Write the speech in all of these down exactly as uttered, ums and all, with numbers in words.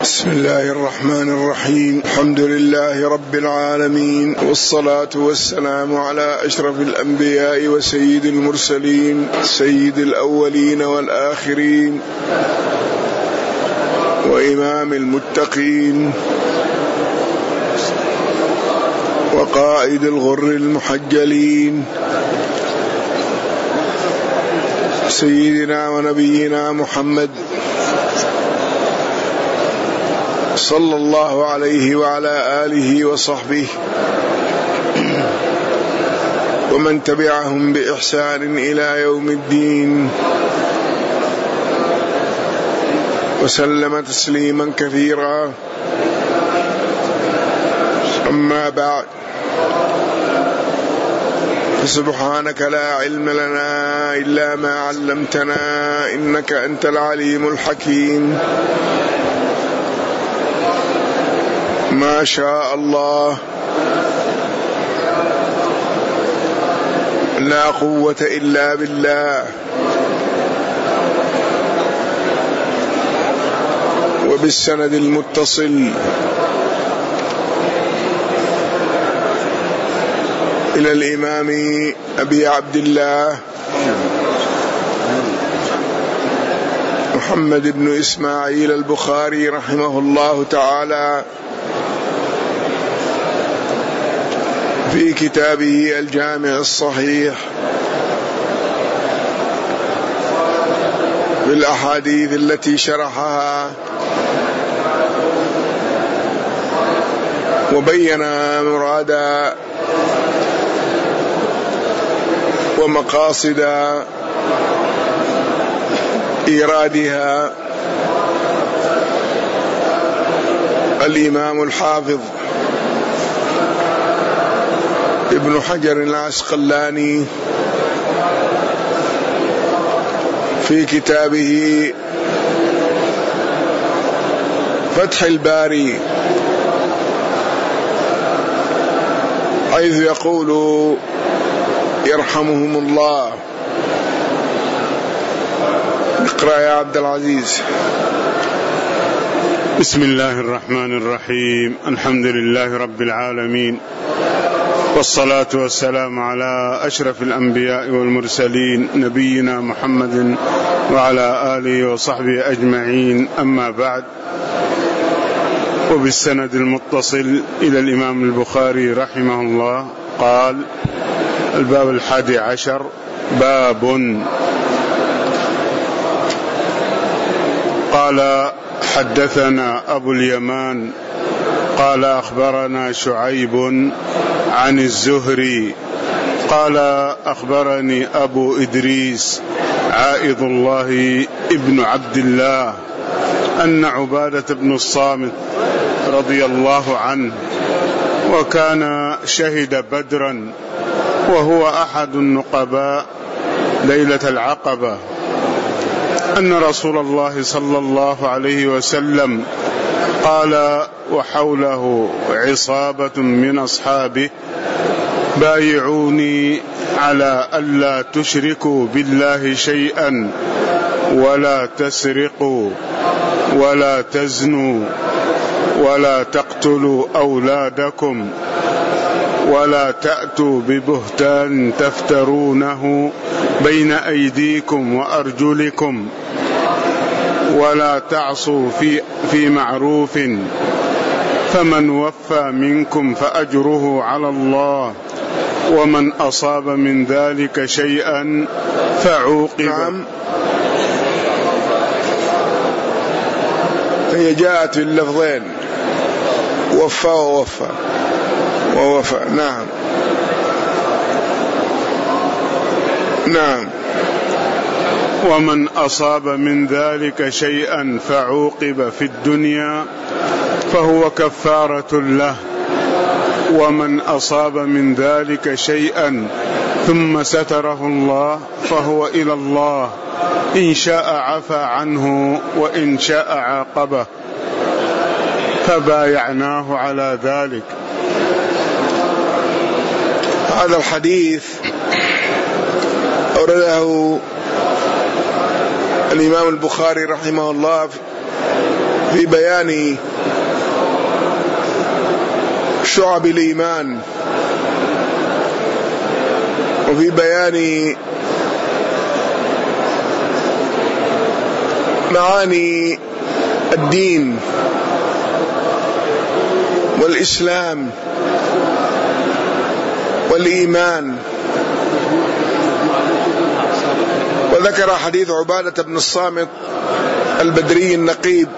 بسم الله الرحمن الرحيم. الحمد لله رب العالمين، والصلاة والسلام على أشرف الأنبياء وسيد المرسلين، سيد الأولين والآخرين، وإمام المتقين، وقائد الغر المحجلين، سيدنا ونبينا محمد صلى الله عليه وعلى آله وصحبه ومن تبعهم بإحسان إلى يوم الدين، وسلم تسليما كثيرا. أما بعد، فسبحانك لا علم لنا إلا ما علمتنا، إنك أنت العليم الحكيم. ما شاء الله، لا قوة إلا بالله. وبالسند المتصل إلى الإمام أبي عبد الله محمد بن إسماعيل البخاري رحمه الله تعالى في كتابه الجامع الصحيح بالأحاديث التي شرحها، وبين مراد ومقاصد إيرادها الإمام الحافظ ابن حجر العسقلاني في كتابه فتح الباري، حيث يقول يرحمهم الله. اقرأ يا عبد العزيز. بسم الله الرحمن الرحيم. الحمد لله رب العالمين، والصلاة والسلام على أشرف الأنبياء والمرسلين، نبينا محمد وعلى آله وصحبه أجمعين. أما بعد، وبالسند المتصل إلى الإمام البخاري رحمه الله قال: الباب الحادي عشر، باب. قال: حدثنا أبو اليمان قال: أخبرنا شعيب عن الزهري قال: أخبرني أبو إدريس عائذ الله ابن عبد الله أن عبادة بن الصامت رضي الله عنه، وكان شهد بدرا وهو أحد النقباء ليلة العقبة، أن رسول الله صلى الله عليه وسلم قال وحوله عصابة من أصحابه: بايعوني على ألا تشركوا بالله شيئا، ولا تسرقوا، ولا تزنوا، ولا تقتلوا أولادكم، ولا تأتوا ببهتان تفترونه بين أيديكم وأرجلكم، ولا تعصوا في, في معروف، فمن وفى منكم فأجره على الله، ومن أصاب من ذلك شيئا فعوقب. نعم، هي جاءت في اللفظين وفى ووفى ووفى. نعم نعم. ومن أصاب من ذلك شيئا فعوقب في الدنيا فهو كفارة له، ومن أصاب من ذلك شيئا ثم ستره الله فهو إلى الله، إن شاء عفى عنه وإن شاء عاقبه، فبايعناه على ذلك. هذا الحديث أورده الإمام البخاري رحمه الله في بيان شعب الإيمان وفي بيان معاني الدين والإسلام والإيمان. وذكر حديث عبادة بن الصامت البدري النقيب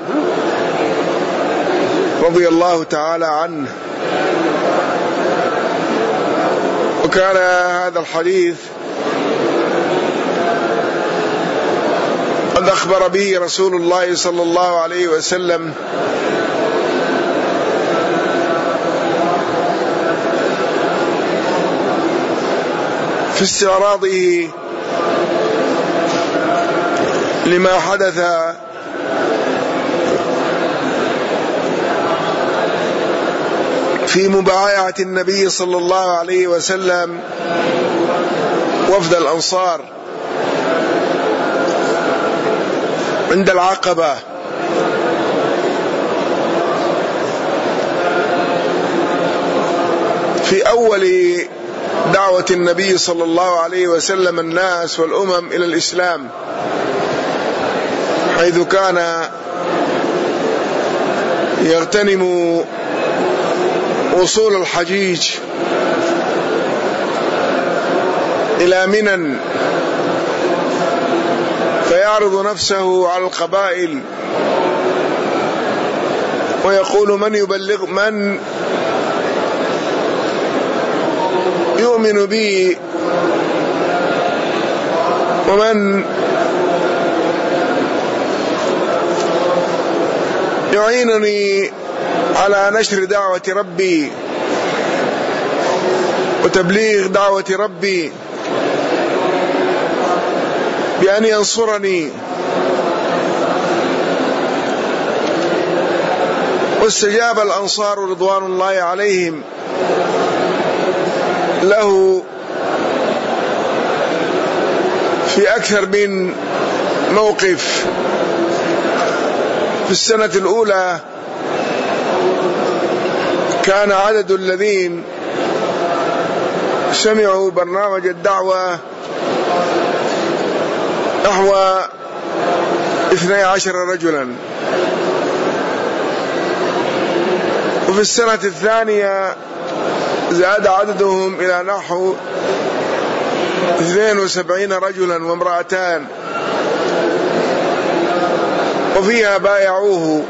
رضي الله تعالى عنه، وكان هذا الحديث قد أخبر به رسول الله صلى الله عليه وسلم في استعراضه لما حدث في مبايعة النبي صلى الله عليه وسلم وفد الأنصار عند العقبة، في أول دعوة النبي صلى الله عليه وسلم الناس والأمم إلى الإسلام، حيث كان يغتنم وصول الحجيج إلى منى فيعرض نفسه على القبائل ويقول من يبلغ من يؤمن بي ومن يعينني على نشر دعوة ربي وتبليغ دعوة ربي بأن ينصرني. واستجاب الأنصار رضوان الله عليهم له في أكثر من موقف. في السنة الأولى كان عدد الذين سمعوا برنامج الدعوة نحو اثني عشر رجلا، وفي السنة الثانية زاد عددهم إلى نحو اثنين وسبعين رجلا وامرأتان، وفيها بايعوه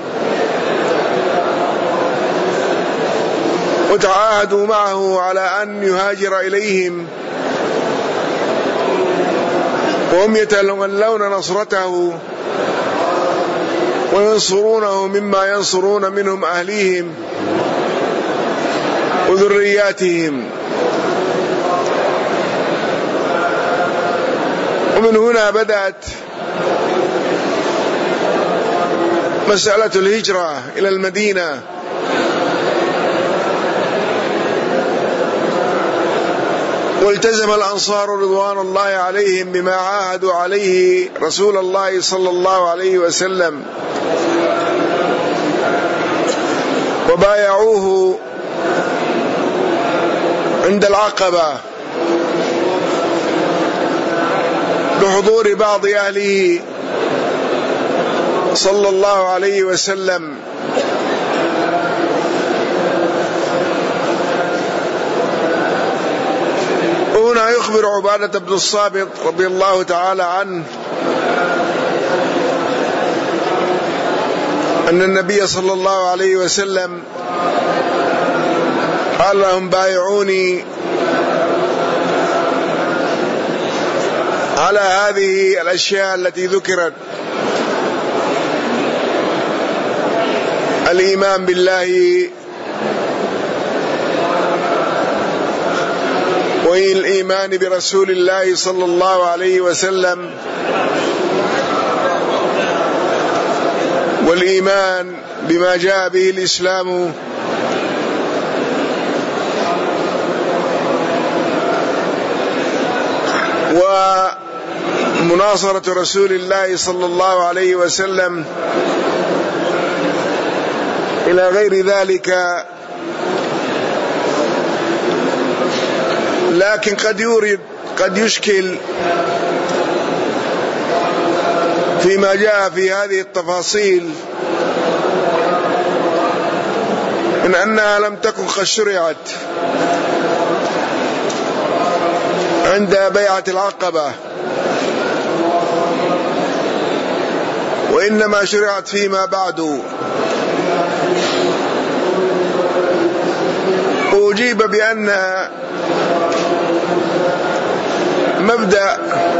وتعاهدوا معه على أن يهاجر إليهم، وهم يتولون نصرته وينصرونه مما ينصرون منهم أهليهم وذرياتهم. ومن هنا بدأت مسألة الهجرة إلى المدينة، والتزم الأنصار رضوان الله عليهم بما عاهدوا عليه رسول الله صلى الله عليه وسلم، وبايعوه عند العقبة بحضور بعض أهله صلى الله عليه وسلم. وهنا يخبر عبادة بن الصامت رضي الله تعالى عنه أن النبي صلى الله عليه وسلم قال لهم بايعوني على هذه الأشياء التي ذكرت: الإيمان بالله والإيمان برسول الله صلى الله عليه وسلم، والإيمان بما جاء به الإسلام، ومناصرة رسول الله صلى الله عليه وسلم إلى غير ذلك. لكن قد يورد قد يشكل فيما جاء في هذه التفاصيل من أنها لم تكن قد شرعت عند بيعة العقبة، وإنما شرعت فيما بعد. أجيب بأن مبدأ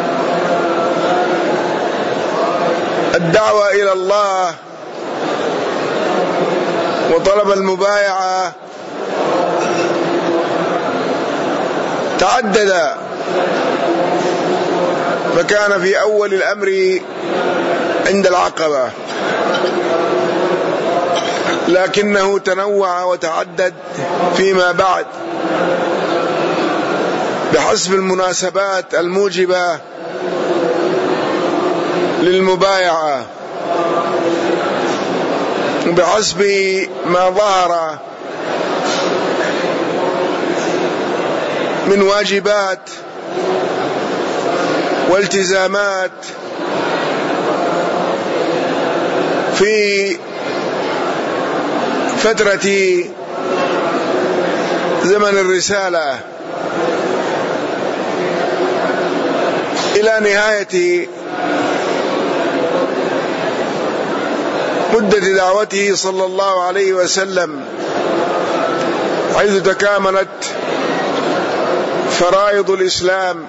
الدعوة إلى الله وطلب المبايعة تعدد، فكان في أول الأمر عند العقبة، لكنه تنوع وتعدد فيما بعد بحسب المناسبات الموجبة للمبايعة، بحسب ما ظهر من واجبات والتزامات في فترة زمن الرسالة إلى نهاية مدة دعوته صلى الله عليه وسلم، حيث تكاملت فرائض الإسلام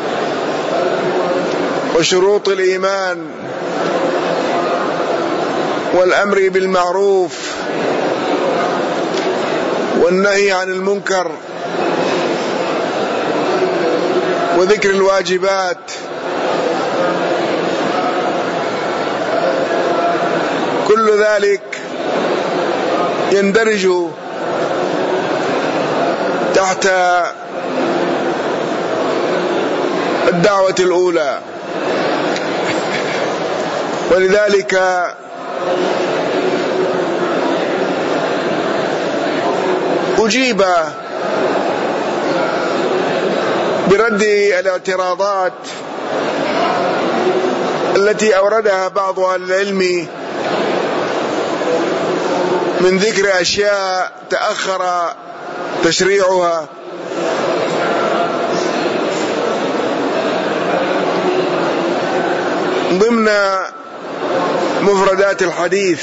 وشروط الإيمان والأمر بالمعروف والنهي عن المنكر وذكر الواجبات، كل ذلك يندرج تحت الدعوة الأولى. ولذلك أجيب برد الاعتراضات التي أوردها بعض أهل العلم من ذكر أشياء تأخر تشريعها ضمن مفردات الحديث،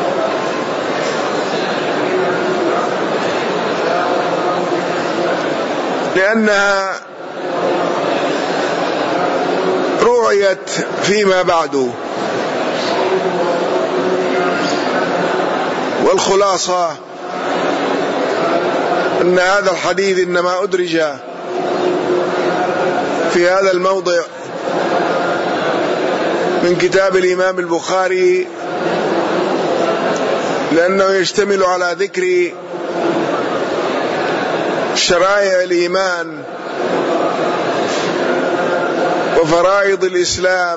لأنها روعيت فيما بعد. والخلاصة أن هذا الحديث إنما أدرج في هذا الموضع من كتاب الإمام البخاري، لأنه يشتمل على ذكر شرائع الإيمان وفرائض الإسلام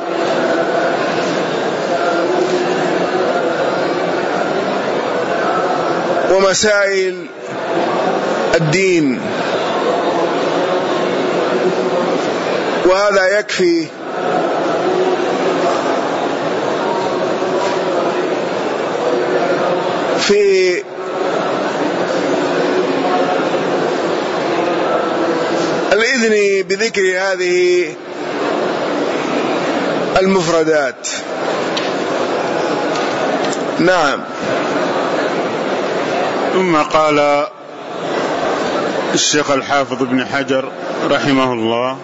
ومسائل الدين، وهذا يكفي في الإذن بذكر هذه المفردات. نعم. ثم قال الشيخ الحافظ ابن حجر رحمه الله: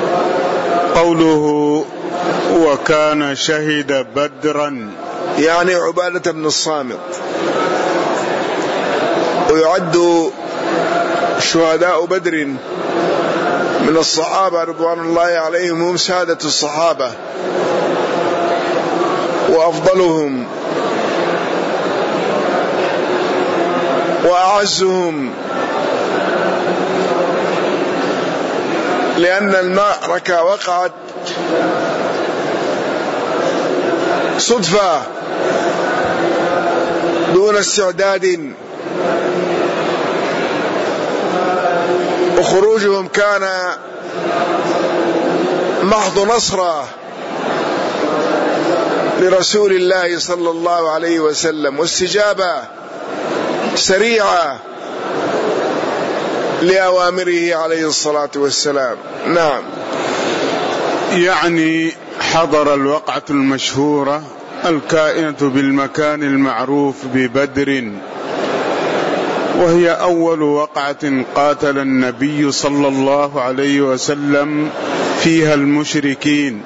قوله وكان شهد بدرا، يعني عبادة بن الصامت، ويعد شهداء بدر من الصحابة رضوان الله عليهم هم سادة الصحابة وأفضلهم وأعزهم، لأن المعركة وقعت صدفة دون استعداد، وخروجهم كان محض نصرة لرسول الله صلى الله عليه وسلم، واستجابة سريعة لأوامره عليه الصلاة والسلام. نعم. يعني حضر الوقعة المشهورة الكائنة بالمكان المعروف ببدر، وهي أول وقعة قاتل النبي صلى الله عليه وسلم فيها المشركين،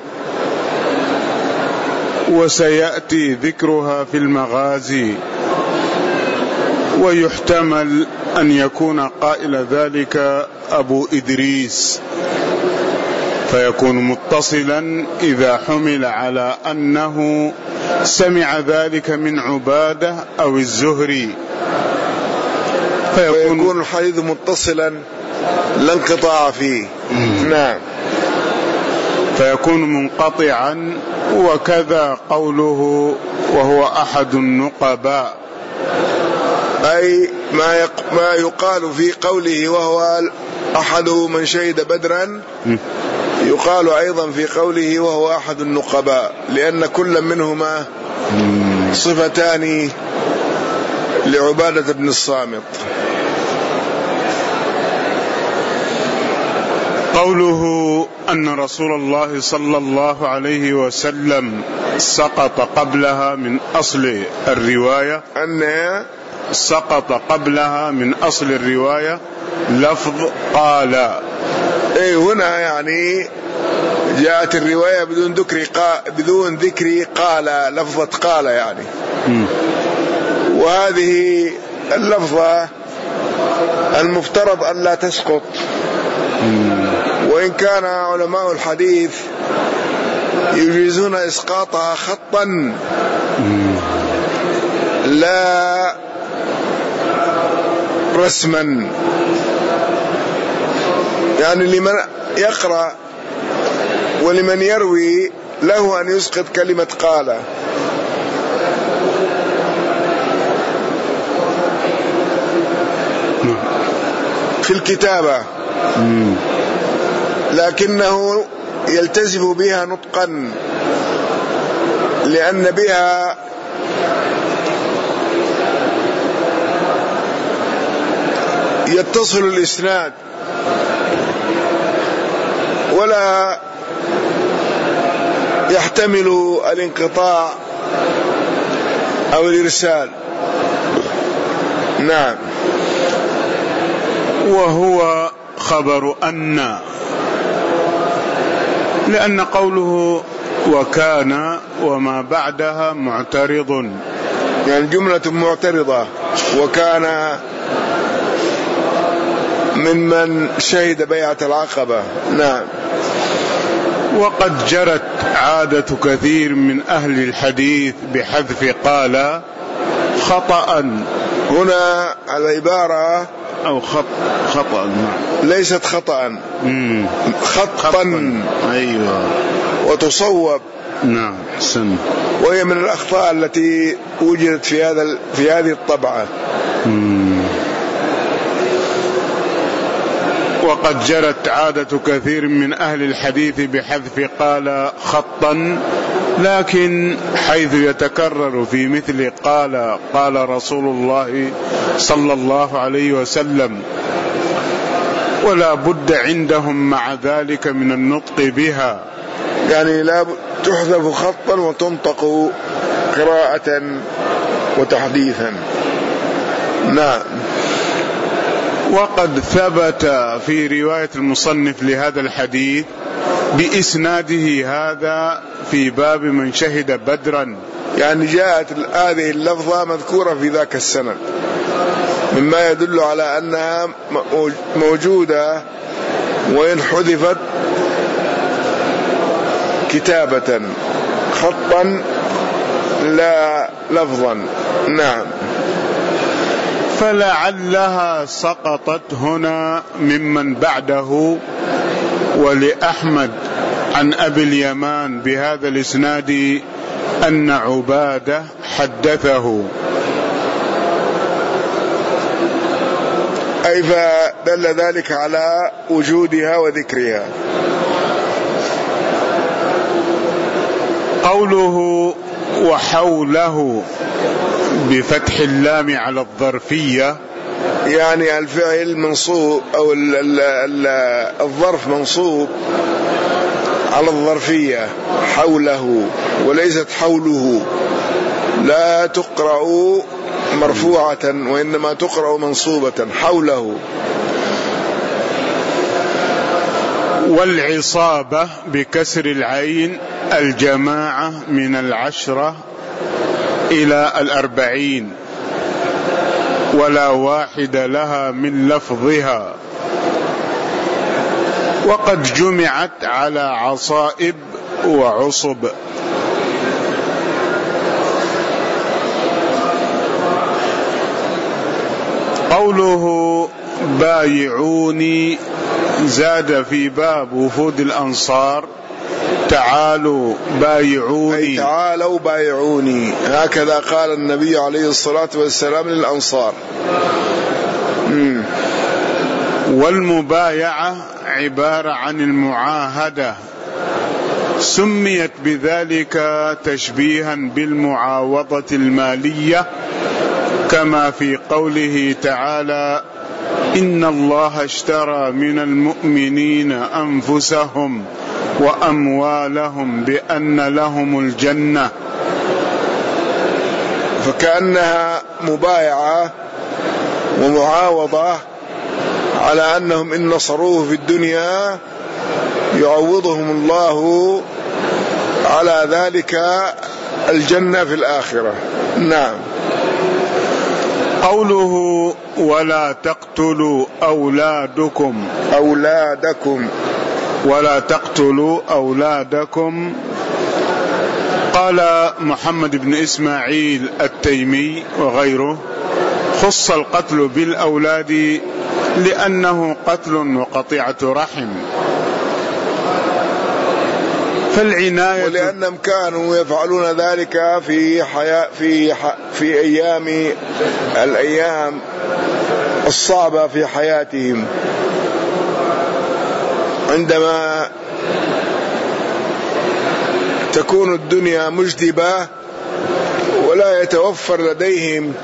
وسيأتي ذكرها في المغازي، ويحتمل أن يكون قائل ذلك أبو إدريس، فيكون متصلا إذا حمل على أنه سمع ذلك من عبادة أو الزهري، فيكون, فيكون الحديث متصلا لا انقطاع فيه. نعم. فيكون منقطعا. وكذا قوله وهو أحد النقباء، أي ما, يق... ما يقال في قوله وهو أحد من شهد بدرا، يقال أيضا في قوله وهو أحد النقباء، لأن كل منهما صفتان لعبادة بن الصامت. قوله أن رسول الله صلى الله عليه وسلم سقط قبلها من أصل الرواية، أن سقط قبلها من أصل الرواية لفظ قال. أي هنا يعني جاءت الرواية بدون ذكر قال، بدون ذكر قال، لفظة قال يعني. م. وهذه اللفظة المفترض أن لا تسقط، م. وإن كان علماء الحديث يجيزون إسقاطها خطا م. لا رسما، يعني لمن يقرأ ولمن يروي له أن يسقط كلمة قال. في الكتابة، لكنه يلتزم بها نطقا، لأن بها يتصل الإسناد ولا يحتمل الانقطاع أو الإرسال. نعم. وهو خبر أن، لأن قوله وكان وما بعدها معترض، يعني جملة معترضة، وكان ممن شهد بيعة العقبة. نعم. وقد جرت عادة كثير من أهل الحديث بحذف قال خطأ. هنا العبارة أو خط خطأ ليست خطأ، خطا, خطا. أيوة. وتصوب. نعم. سن. وهي من الأخطاء التي وجدت في هذا في هذه الطبعة. مم. وقد جرت عادة كثير من أهل الحديث بحذف قال خطا، لكن حيث يتكرر في مثل قال قال رسول الله صلى الله عليه وسلم، ولا بد عندهم مع ذلك من النطق بها، يعني لا تحذف خطا وتنطق قراءة وتحديثا. نعم. وقد ثبت في رواية المصنف لهذا الحديث بإسناده هذا في باب من شهد بدرا، يعني جاءت هذه اللفظة مذكورة في ذاك السند، مما يدل على أنها موجودة وإن حذفت كتابة، خطا لا لفظا. نعم. فلعلها سقطت هنا ممن بعده. ولأحمد عن أبي اليمان بهذا الإسناد أن عبادة حدثه، أي فدل ذلك على وجودها وذكرها. قوله وحوله بفتح اللام على الظرفية، يعني الفعل منصوب أو الظرف منصوب على الظرفية حوله، وليست حوله، لا تقرأ مرفوعة وإنما تقرأ منصوبة حوله. والعصابة بكسر العين الجماعة من العشرة إلى الأربعين، ولا واحد لها من لفظها، وقد جمعت على عصائب وعصب. قوله بايعوني زاد في باب وفود الأنصار تعالوا بايعوني، أي تعالوا بايعوني، هكذا قال النبي عليه الصلاة والسلام للأنصار. مم. والمبايعة عبارة عن المعاهدة، سميت بذلك تشبيها بالمعاوضة المالية، كما في قوله تعالى إن الله اشترى من المؤمنين أنفسهم وأموالهم بأن لهم الجنة. فكأنها مبايعة ومعاوضة على أنهم إن نصروه في الدنيا يعوضهم الله على ذلك الجنة في الآخرة. نعم. قوله ولا تقتلوا أولادكم أولادكم ولا تقتلوا أولادكم، قال محمد بن إسماعيل التيمي وغيره خص القتل بالأولاد لأنه قتل وقطيعة رحم، فالعناية ولأنهم كانوا يفعلون ذلك في حياة في في أيام الأيام الصعبة في حياتهم، عندما تكون الدنيا مجدبة ولا يتوفر لديهم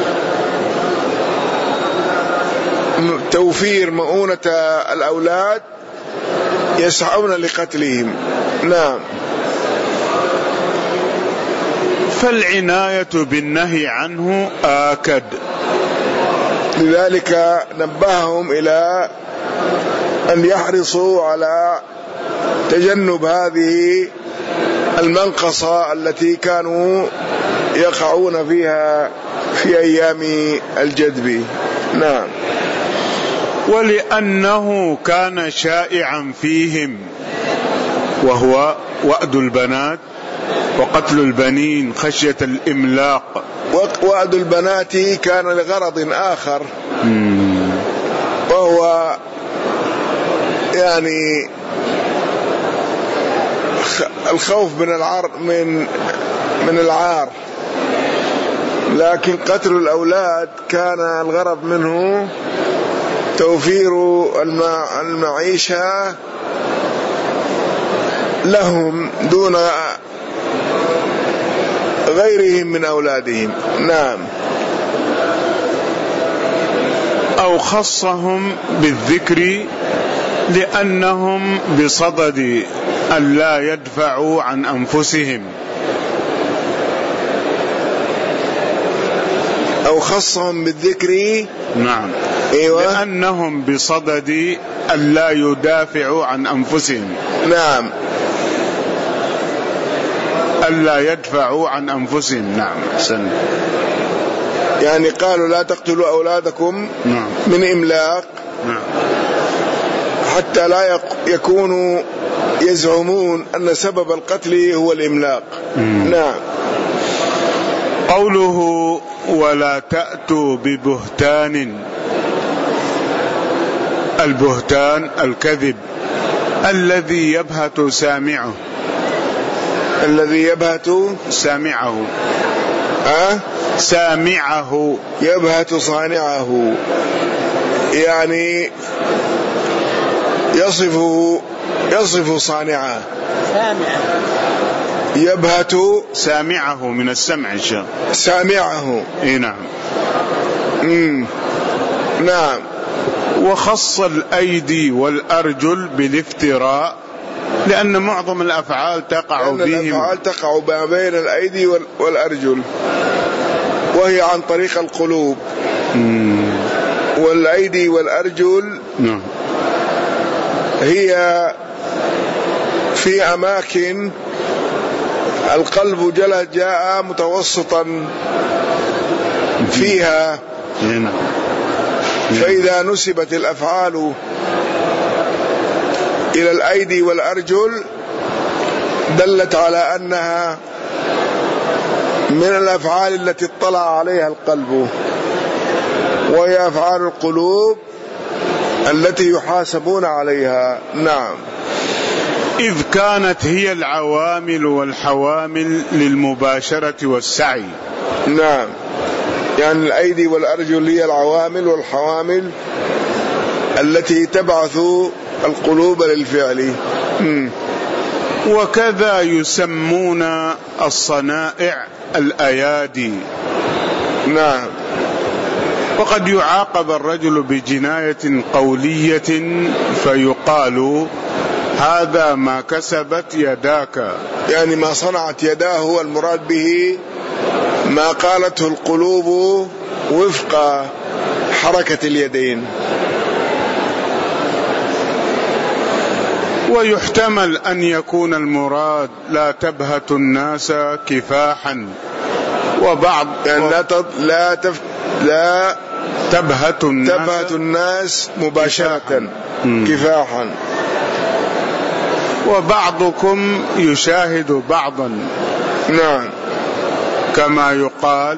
توفير مؤونة الأولاد يسعون لقتلهم. نعم. فالعناية بالنهي عنه آكد، لذلك نبههم إلى أن يحرصوا على تجنب هذه المنقصة التي كانوا يقعون فيها في أيام الجدب. نعم. ولأنه كان شائعا فيهم، وهو وأد البنات وقتل البنين خشية الإملاق. وأد البنات كان لغرض آخر، وهو يعني الخوف من العار من من العار، لكن قتل الأولاد كان الغرض منه توفير المعيشة لهم دون غيرهم من أولادهم. نعم. أو خصهم بالذكر لأنهم بصدد أن لا يدفعوا عن أنفسهم. أو خصهم بالذكر. نعم. أيوة. لأنهم بصدد أن لا يدافعوا عن أنفسهم. نعم. ألا يدفعوا عن أنفسهم. نعم. سن. يعني قالوا لا تقتلوا أولادكم. نعم. من إملاق. نعم. حتى لا يكونوا يزعمون أن سبب القتل هو الإملاق. مم. نعم. قوله ولا تأتوا ببهتان، البهتان الكذب الذي يبهت سامعه، الذي يبهت سامعه أه؟ سامعه يبهت صانعه، يعني يصف يصف صانعه. سامعه. يبهت سامعه من السمع الشام. سامعه. اي نعم. مم. نعم. وخص الأيدي والأرجل بالافتراء لأن معظم الأفعال تقع لأن بهم الأفعال تقع ما بين الأيدي والأرجل، وهي عن طريق القلوب. مم. والأيدي والأرجل نعم. هي في أماكن القلب جل جاء متوسطا فيها. نعم. فإذا نسبت الأفعال إلى الأيدي والأرجل دلت على أنها من الأفعال التي اطلع عليها القلب، وهي أفعال القلوب التي يحاسبون عليها. نعم. إذ كانت هي العوامل والحوامل للمباشرة والسعي. نعم، يعني الأيدي والأرجل هي العوامل والحوامل التي تبعث القلوب للفعل. م. وكذا يسمون الصنائع الأيادي. نعم. وقد يعاقب الرجل بجناية قولية فيقال هذا ما كسبت يداك، يعني ما صنعت يداه هو المراد به ما قالته القلوب وفق حركة اليدين. ويحتمل أن يكون المراد لا تبهت الناس كفاحا، وبعض يعني لا تب... لا, تف... لا تبهت الناس, تبهت الناس مباشرة كفاحا. كفاحا. وبعضكم يشاهد بعضا. نعم. كما يقال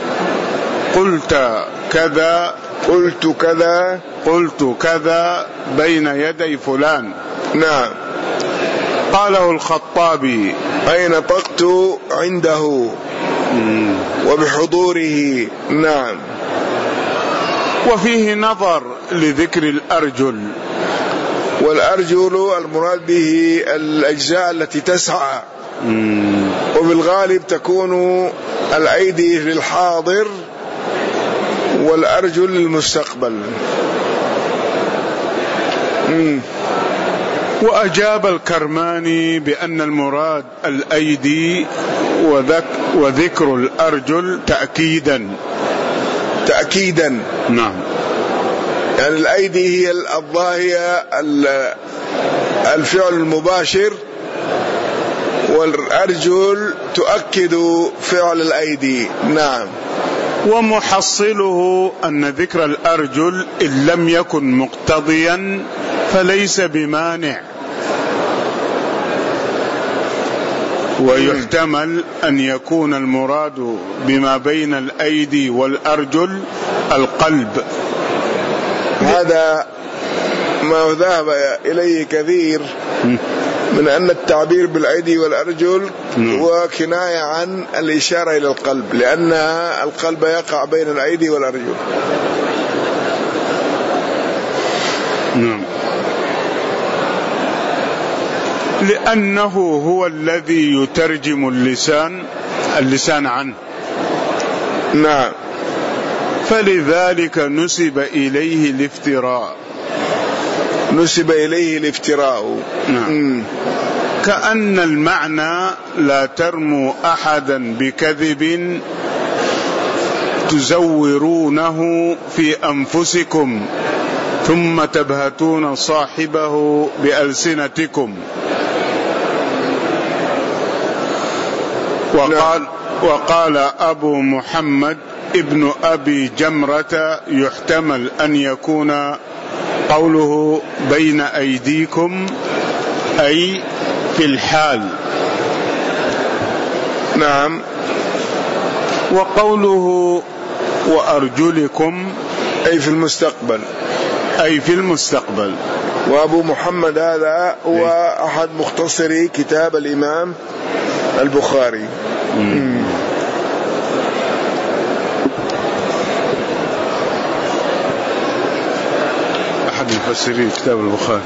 قلت كذا قلت كذا قلت كذا بين يدي فلان. نعم. قاله الخطابي أين نطقت عنده مم. وبحضوره. نعم. وفيه نظر لذكر الأرجل. والأرجل المراد به الأجزاء التي تسعى، مم. وبالغالب تكون الأيدي للحاضر والأرجل للمستقبل. مم. وأجاب الكرماني بأن المراد الأيدي وذك وذكر الأرجل تأكيدا. تأكيدا. نعم. يعني الأيدي هي الظاهية الفعل المباشر، والأرجل تؤكد فعل الأيدي. نعم. ومحصله أن ذكر الأرجل إن لم يكن مقتضيا فليس بمانع، ويحتمل أن يكون المراد بما بين الأيدي والأرجل القلب. هذا ما ذهب إليه كثير من أن التعبير بالأيدي والأرجل هو كناية عن الإشارة إلى القلب، لأن القلب يقع بين الأيدي والأرجل. نعم. لأنه هو الذي يترجم اللسان اللسان عنه. نعم. فلذلك نسب إليه الافتراء. نسب إليه الافتراء. نعم. كأن المعنى لا ترموا أحدا بكذب تزورونه في أنفسكم ثم تبهتون صاحبه بألسنتكم. وقال, وقال أبو محمد ابن أبي جمرة يحتمل أن يكون قوله بين أيديكم أي في الحال. نعم. وقوله وأرجلكم أي في المستقبل. أي في المستقبل. وأبو محمد هذا هو إيه؟ أحد مختصري كتاب الإمام البخاري. مم. المفسرين كتاب البخاري.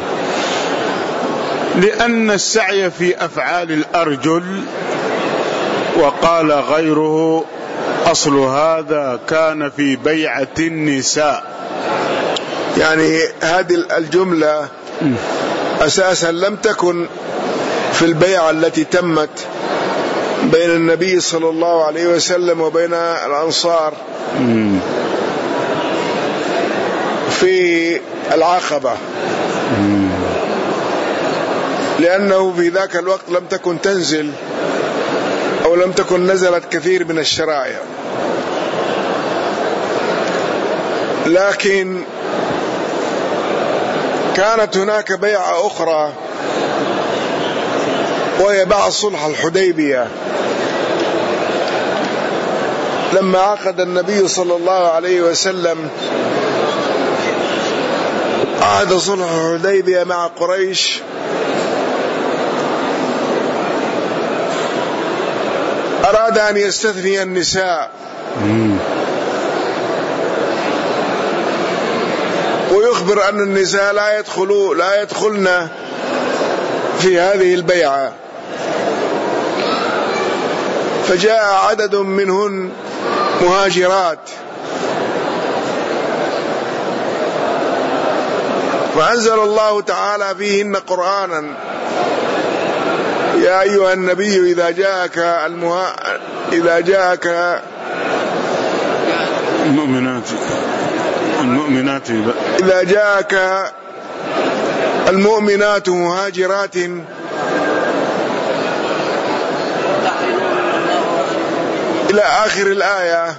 لأن السعي في أفعال الأرجل. وقال غيره أصل هذا كان في بيعة النساء. يعني هذه الجملة أساسا لم تكن في البيعة التي تمت بين النبي صلى الله عليه وسلم وبين الأنصار في العقبة، لأنه في ذاك الوقت لم تكن تنزل أو لم تكن نزلت كثير من الشرائع، لكن كانت هناك بيعة أخرى وهي بعد صلح الحديبية، لما عقد النبي صلى الله عليه وسلم عقد صلح الحديبية مع قريش، أراد أن يستثني النساء ويخبر أن النساء لا يدخلوا لا يدخلن في هذه البيعة، فجاء عدد منهن مهاجرات، فأنزل الله تعالى فيهن قرآنا: يا أيها النبي إذا جاءك المها... إذا جاءك المؤمنات المؤمنات إذا جاءك المؤمنات مهاجرات إلى آخر الآية،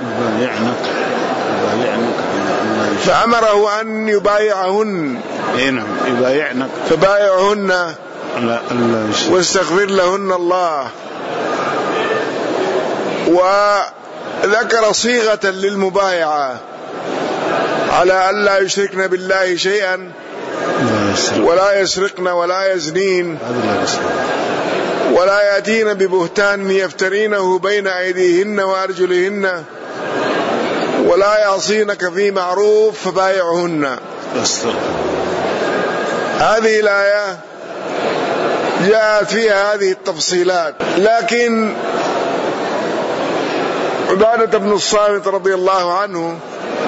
فأمره أن يبايعهن يبايعنك فبايعهن واستغفر لهن الله، وذكر صيغة للمبايعة على أن لا يشركن بالله شيئا ولا يسرقن ولا يزنين ولا يأتين ببهتان يفترينه بين أيديهن وأرجلهن ولا يعصينك في معروف فبايعهن. هذه الآية جاءت فيها هذه التفصيلات، لكن عبادة بن الصامت رضي الله عنه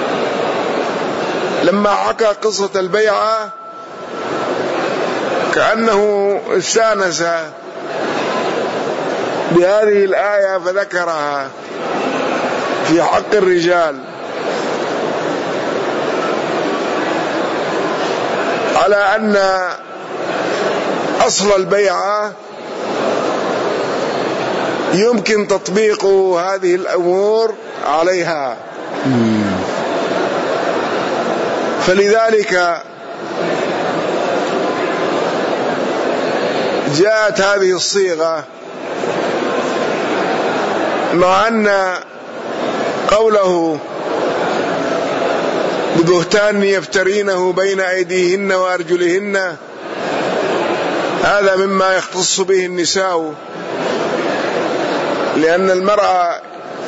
لما حكى قصة البيعة كأنه استانس بهذه الآية فذكرها في حق الرجال على أن أصل البيعة يمكن تطبيق هذه الأمور عليها، فلذلك جاءت هذه الصيغة، مع أن قوله ببهتان يفترينه بين أيديهن وأرجلهن هذا مما يختص به النساء، لأن المرأة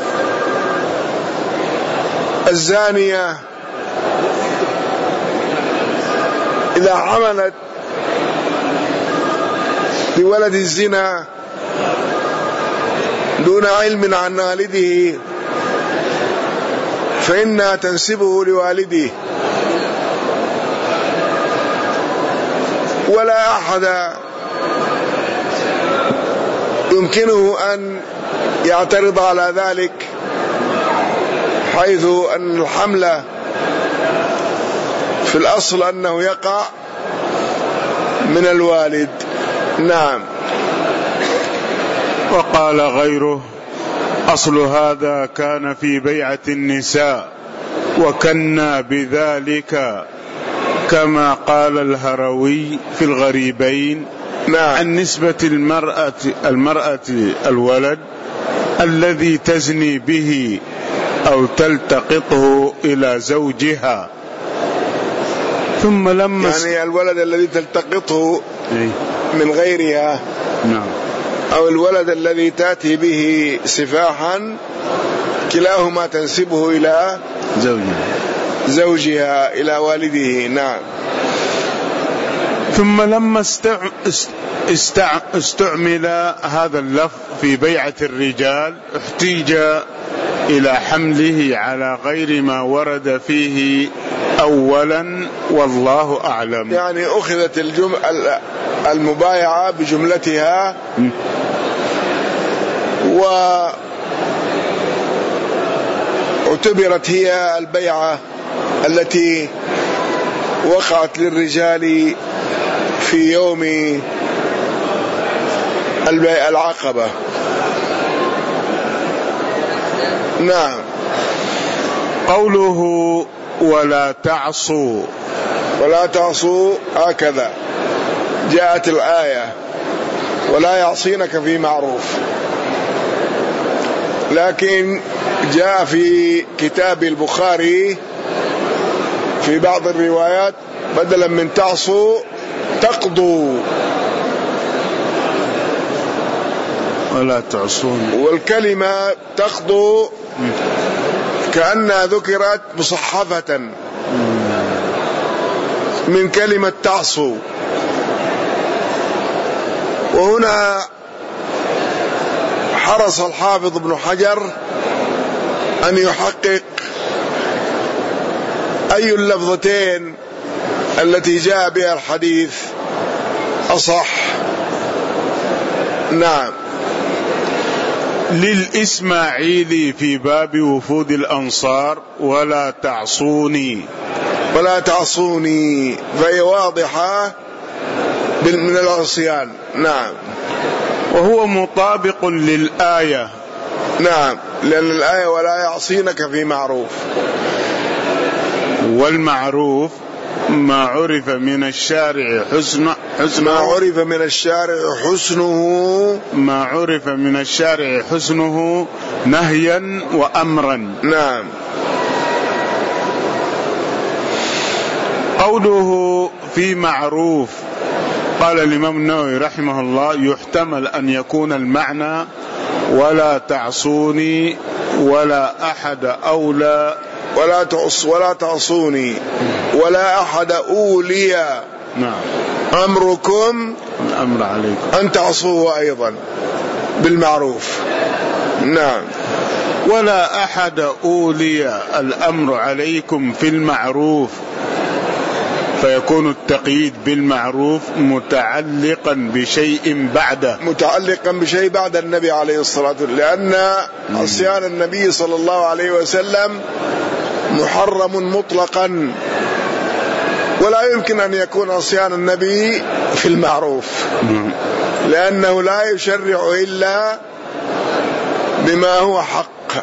الزانية إذا حملت بولد الزنا دون علم عن والده فإنها تنسبه لوالده، ولا أحد يمكنه أن يعترض على ذلك، حيث أن الحمل في الأصل أنه يقع من الوالد. نعم. وقال غيره أصل هذا كان في بيعة النساء وكنا بذلك كما قال الهروي في الغريبين. نعم. عن نسبة المرأة المرأة الولد الذي تزني به أو تلتقطه إلى زوجها، ثم لما يعني الولد الذي تلتقطه من غيرها، نعم، أو الولد الذي تأتي به سفاحا، كلاهما تنسبه إلى زوجها زوجها إلى والده. نعم. ثم لما استعمل هذا اللفظ في بيعة الرجال احتيج إلى حمله على غير ما ورد فيه أولا، والله أعلم. يعني أخذت الجم... المبايعة بجملتها واعتبرت هي البيعة التي وقعت للرجال في يوم العقبة. نعم. قوله ولا تعصوا، ولا تعصوا هكذا جاءت الآية، ولا يعصينك في معروف، لكن جاء في كتاب البخاري في بعض الروايات بدلا من تعصوا تقضوا، ولا تعصون، والكلمة تقضوا كأنها ذكرت مصحفة من كلمة تعصوا. وهنا حرص الحافظ ابن حجر أن يحقق أي اللفظتين التي جاء بها الحديث أصح. نعم. للإسماعيلي في باب وفود الأنصار ولا تعصوني، ولا تعصوني، فهي واضحة من العصيان. نعم. وهو مطابق للآية. نعم، لأن الآية ولا يعصينك في معروف، والمعروف ما عرف من الشارع حسن حسنه ما عرف من الشارع حسنه ما عرف من الشارع حسنه نهيا وأمرا. نعم. قوله في معروف، قال الإمام النووي رحمه الله يحتمل أن يكون المعنى ولا تعصوني ولا أحد أولى، ولا تعص ولا تعصوني ولا أحد أولي. نعم. أمركم الأمر عليكم أن تعصوه أيضا بالمعروف. نعم. ولا أحد أولي الأمر عليكم في المعروف، فيكون التقييد بالمعروف متعلقا بشيء بعده، متعلقا بشيء بعد النبي عليه الصلاة والسلام، لأن عصيان النبي صلى الله عليه وسلم محرم مطلقا، ولا يمكن أن يكون عصيان النبي في المعروف، لأنه لا يشرع إلا بما هو حق.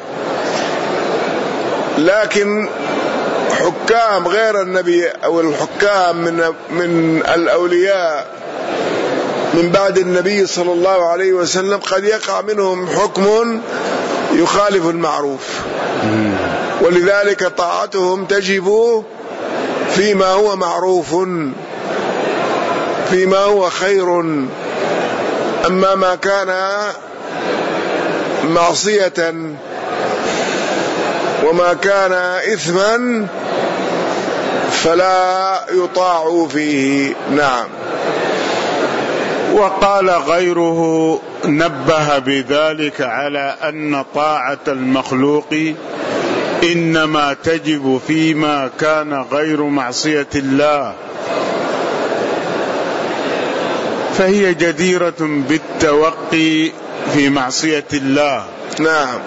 لكن حكام غير النبي أو الحكام من من الأولياء من بعد النبي صلى الله عليه وسلم قد يقع منهم حكم يخالف المعروف، ولذلك طاعتهم تجب فيما هو معروف، فيما هو خير. أما ما كان معصية وما كان إثما فلا يطاع فيه. نعم. وقال غيره نبه بذلك على أن طاعة المخلوق إنما تجب فيما كان غير معصية الله، فهي جديرة بالتوقي في معصية الله. نعم،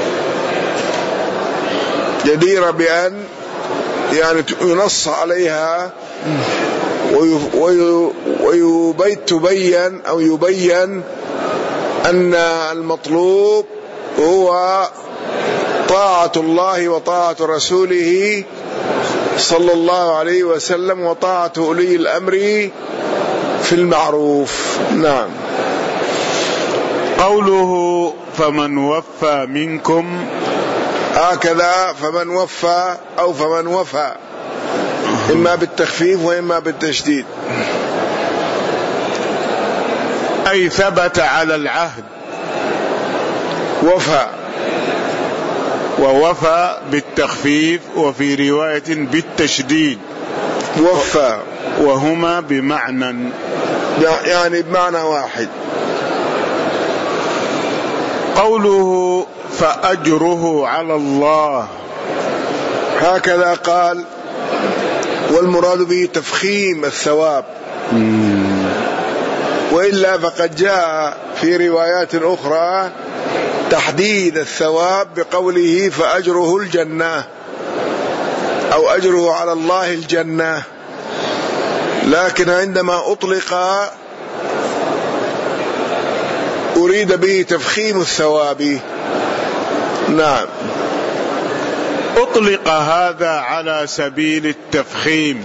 جديرة بأن يعني ينص عليها ويبين أو يبين أن المطلوب هو طاعة الله وطاعة رسوله صلى الله عليه وسلم وطاعة أولي الأمر في المعروف. نعم. قوله فمن وفى منكم، هكذا فمن وفى أو فمن وفى، إما بالتخفيف وإما بالتشديد، أي ثبت على العهد. وفى ووفى بالتخفيف، وفي رواية بالتشديد. وفى وهما بمعنى، يعني بمعنى واحد. قوله فأجره على الله هكذا قال، والمراد به تفخيم الثواب، وإلا فقد جاء في روايات أخرى تحديد الثواب بقوله فأجره الجنة أو أجره على الله الجنة، لكن عندما أطلق أريد به تفخيم الثواب. نعم، أطلق هذا على سبيل التفخيم،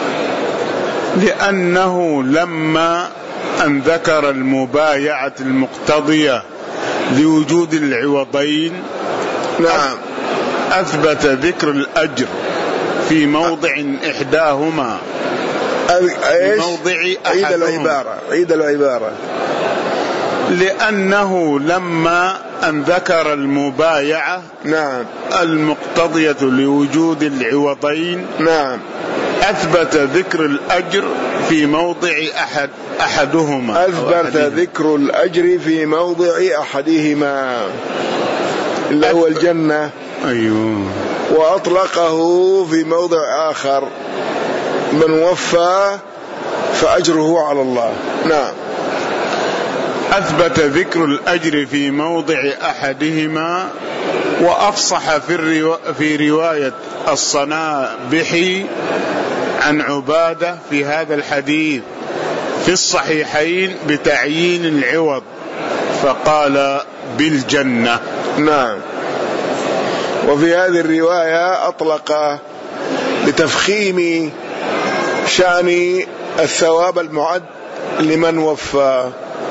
لأنه لما أن ذكر المبايعة المقتضية لوجود العوضين، نعم، أثبت ذكر الأجر في موضع إحداهما، في موضع عيد العبارة عيد العبارة لأنه لما أن ذكر المبايعة نعم المقتضية لوجود العوضين، نعم، أثبت ذكر الأجر في موضع أحد أحدهما أثبت ذكر الأجر في موضع أحدهما اللي هو الجنة. أيوه. وأطلقه في موضع آخر من وفى فأجره على الله. نعم، أثبت ذكر الأجر في موضع أحدهما، وأفصح في, الروا... في رواية الصنابحي عن عبادة في هذا الحديث في الصحيحين بتعيين العوض، فقال بالجنة. نعم، وفي هذه الرواية أطلق لتفخيم شأن الثواب المعد لمن وفى.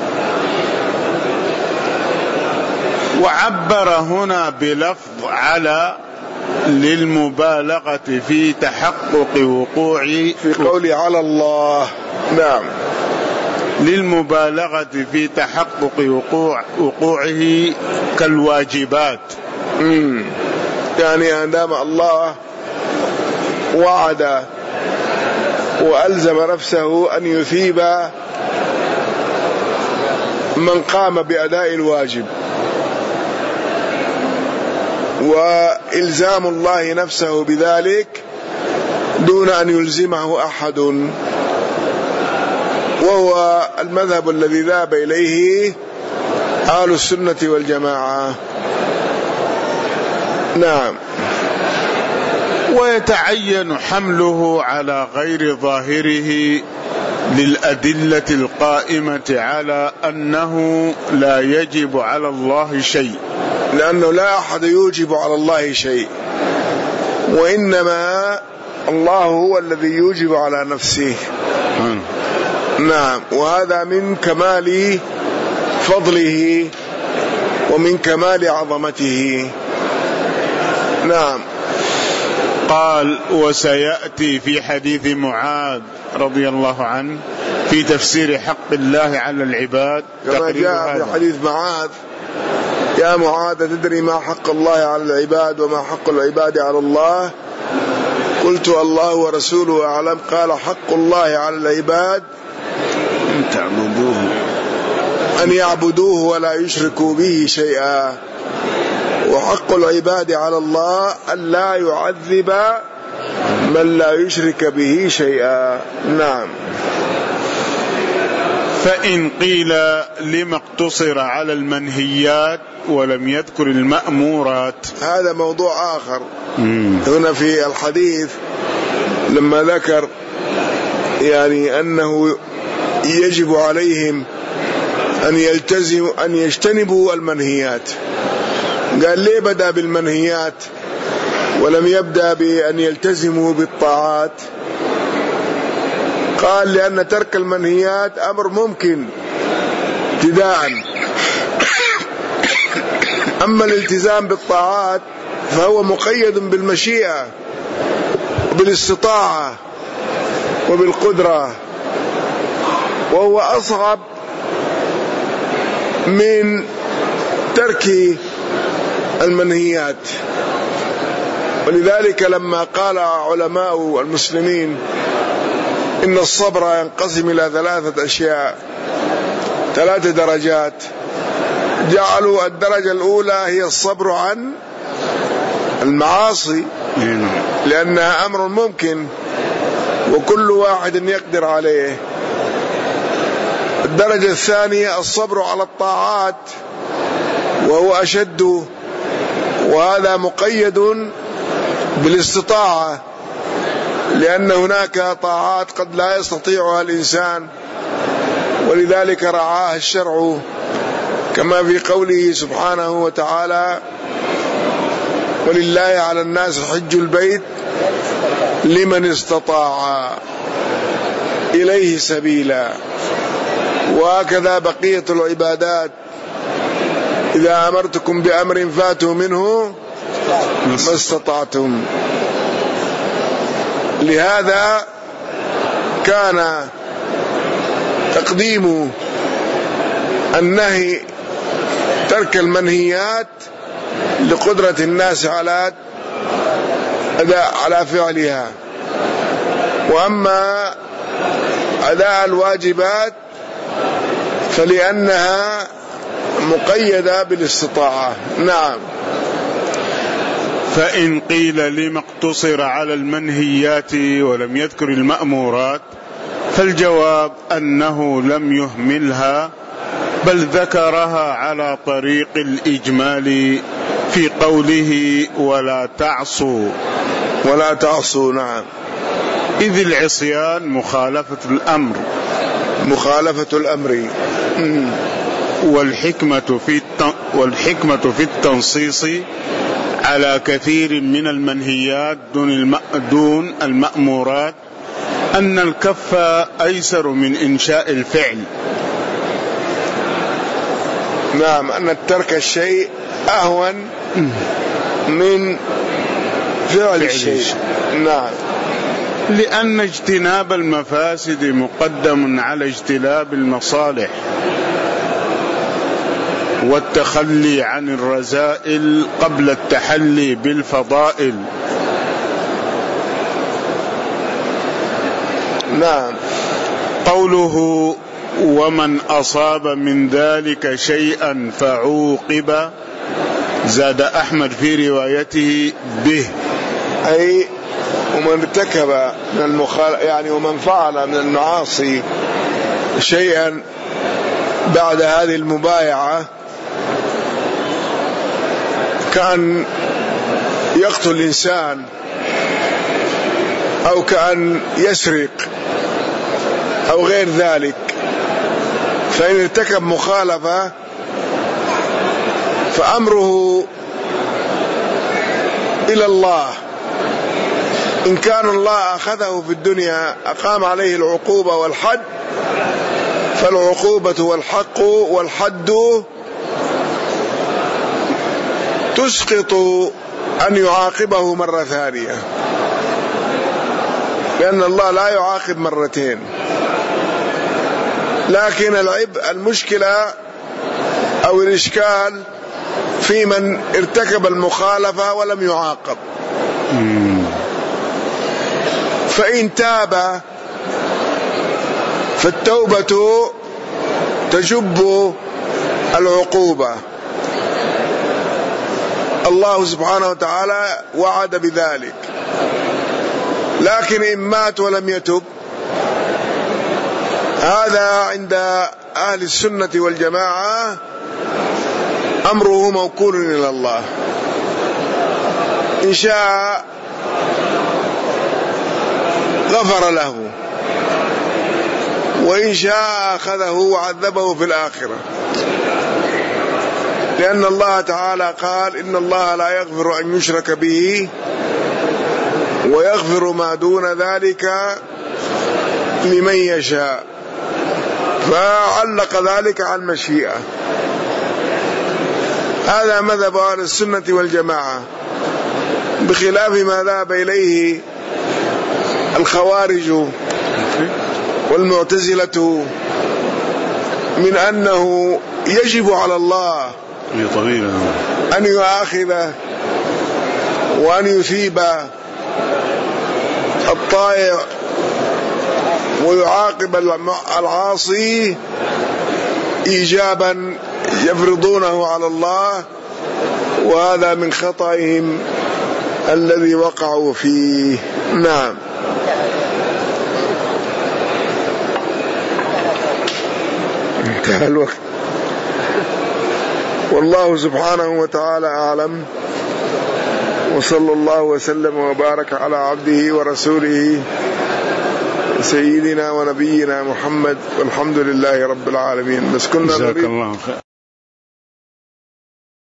وعبر هنا بلفظ على للمبالغة في تحقق وقوع، في قول على الله. نعم، للمبالغة في تحقق وقوع وقوعه كالواجبات. مم. يعني عندما الله وعد وألزم نفسه أن يثيب من قام بأداء الواجب، وإلزام الله نفسه بذلك دون أن يلزمه أحد، وهو المذهب الذي ذهب إليه أهل السنة والجماعة. نعم، ويتعين حمله على غير ظاهره للأدلة القائمة على أنه لا يجب على الله شيء، لأنه لا أحد يوجب على الله شيء، وإنما الله هو الذي يوجب على نفسه. نعم، وهذا من كمال فضله ومن كمال عظمته. نعم. قال وسيأتي في حديث معاذ رضي الله عنه في تفسير حق الله على العباد، كما جاء في حديث معاذ: يا معاذ تدري ما حق الله على العباد وما حق العباد على الله؟ قلت الله ورسوله أعلم. قال حق الله على العباد أن يعبدوه ولا يشركوا به شيئا، وحق العباد على الله أن لا يعذب من لا يشرك به شيئا. نعم. فإن قيل لما اقتصر على المنهيات ولم يذكر المأمورات، هذا موضوع آخر. مم. هنا في الحديث لما ذكر يعني أنه يجب عليهم أن يلتزموا أن يجتنبوا المنهيات، قال ليه بدأ بالمنهيات ولم يبدأ بأن يلتزموا بالطاعات؟ قال لأن ترك المنهيات أمر ممكن ابتداء، أما الالتزام بالطاعات فهو مقيد بالمشيئة وبالاستطاعة وبالقدرة، وهو أصعب من ترك المنهيات. ولذلك لما قال علماء المسلمين إن الصبر ينقسم إلى ثلاثة أشياء، ثلاث درجات. جعلوا الدرجة الأولى هي الصبر عن المعاصي لأنها أمر ممكن وكل واحد يقدر عليه. الدرجة الثانية الصبر على الطاعات وهو أشد، وهذا مقيد بالاستطاعة، لأن هناك طاعات قد لا يستطيعها الإنسان ولذلك رعاها الشرع، كما في قوله سبحانه وتعالى: ولله على الناس حج البيت لمن استطاع إليه سبيلا. وهكذا بقية العبادات: إذا أمرتكم بأمر فاتوا منه ما استطعتم. لهذا كان تقديم النهي ترك المنهيات لقدرة الناس على أداء على فعلها، وأما أداء الواجبات فلأنها مقيدة بالاستطاعة. نعم. فإن قيل لما اقتصر على المنهيات ولم يذكر المأمورات، فالجواب أنه لم يهملها بل ذكرها على طريق الإجمال في قوله ولا تعصوا ولا تعصوا. نعم. إذ العصيان مخالفة الأمر مخالفة الأمر والحكمة في والحكمة في التنصيص على كثير من المنهيات دون المأمورات أن الكف أيسر من إنشاء الفعل. نعم، أن الترك الشيء أهون من فعل الشيء. نعم. لأن اجتناب المفاسد مقدم على اجتناب المصالح، والتخلي عن الرذائل قبل التحلي بالفضائل. نعم. قوله ومن أصاب من ذلك شيئا فعوقب، زاد أحمد في روايته به، أي ومن ارتكب من المخال... يعني ومن فعل من المعاصي شيئا بعد هذه المبايعة كأن يقتل الإنسان أو كأن يسرق أو غير ذلك، فإن ارتكب مخالفة فأمره إلى الله. إن كان الله أخذه في الدنيا أقام عليه العقوبة والحد، فالعقوبة والحق والحد تسقط أن يعاقبه مرة ثانية، لأن الله لا يعاقب مرتين. لكن العيب المشكلة أو الإشكال في من ارتكب المخالفة ولم يعاقب، فإن تاب فالتوبة تجب العقوبة. الله سبحانه وتعالى وعد بذلك. لكن إن مات ولم يتب، هذا عند أهل السنة والجماعة أمره موكول إلى الله، إن شاء غفر له وإن شاء أخذه وعذبه في الآخرة، لأن الله تعالى قال إن الله لا يغفر أن يشرك به ويغفر ما دون ذلك لمن يشاء، فعلق ذلك على المشيئة. هذا مذهب أهل السنة والجماعة، بخلاف ما ذهب إليه الخوارج والمعتزلة من أنه يجب على الله أن يؤاخذ وأن يثيب الطائع ويعاقب العاصي إيجابا يفرضونه على الله، وهذا من خطئهم الذي وقعوا فيه. نعم. انتهى الوقت، والله سبحانه وتعالى أعلم، وصلى الله وسلم وبارك على عبده ورسوله سيدنا ونبينا محمد، والحمد لله رب العالمين. بس كنا جزاك الله خير.